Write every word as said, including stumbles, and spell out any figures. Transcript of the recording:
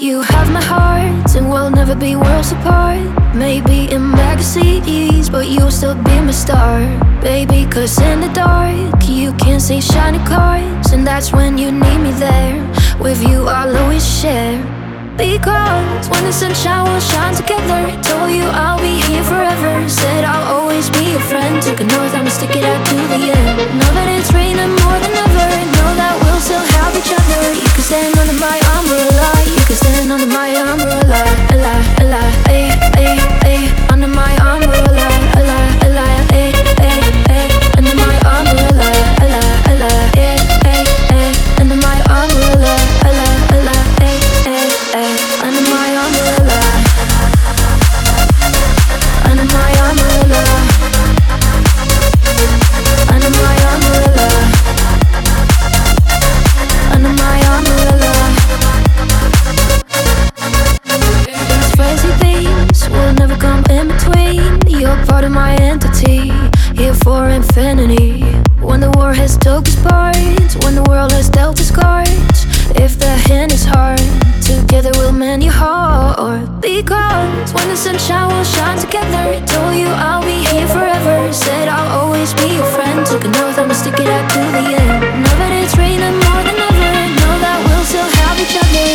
You have my heart, and we'll never be worlds apart. Maybe in magazines, but you'll still be my star, baby. Cause in the dark, you can't see shiny cars, and that's when you need me there. With you I'll always share. Because when the sunshine will shine together, told you I'll be here forever. Said I'll always be your friend. Took an oath, I'ma stick it out to the end. Know that it's raining more than ever. Know that we'll still have each other. You can stand under my umbrella. You can stand under my umbrella. Ella, ella, ay, ay, ay. Under my umbrella. Ella, ella, ay, ay, ay. Under my umbrella. Ella, ella, ay, ay, ay. Under my umbrella. Ella, ella, ay, ay, ay. Under my umbrella. Under my umbrella. Under my umbrella. Under my umbrella. These crazy things will never come in between. You're part of my entity, here for infinity. When the war has took its part, when the world has dealt its cards, if the hand is hard, together we'll mend your heart. Because when the sunshine will shine together, told you I'll be here forever. Said I'll always be your friend. Took an oath, I'ma stick it out to the end. Know that it's raining more than ever. Know that we'll still have each other.